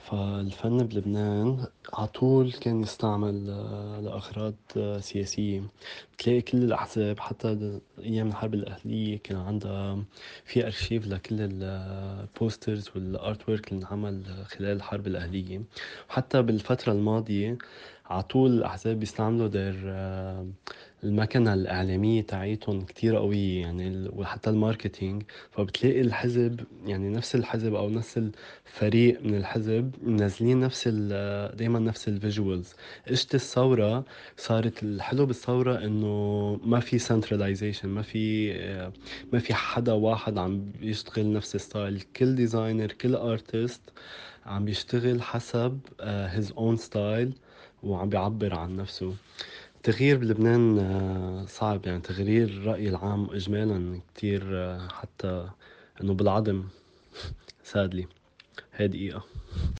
فالفن بلبنان عطول كان يستعمل لأغراض سياسية. بتلاقي كل الأحزاب حتى أيام الحرب الأهلية كان عندها في أرشيف لكل البوسترز والأرت وورك اللي انعمل خلال الحرب الأهلية. وحتى بالفترة الماضية عطول الأحزاب بيستعملوا المكنة الإعلامية تاعيتهم كتير قوية، يعني وحتى الماركتينج. فبتلاقي الحزب، يعني نفس الحزب أو نفس فريق من الحزب منزلين دايما نفس الفيجوالز. اجت الثورة، صارت الحلو بالثورة انه ما في سنتراليزيشن، ما في حدا واحد عم بيشتغل نفس الستايل. كل ديزاينر، كل ارتست عم بيشتغل حسب his own style وعم بيعبر عن نفسه. التغيير بلبنان صعب، يعني تغيير الرأي العام إجمالا كتير، حتى إنه بالعدم. سادلي، هاي دقيقة.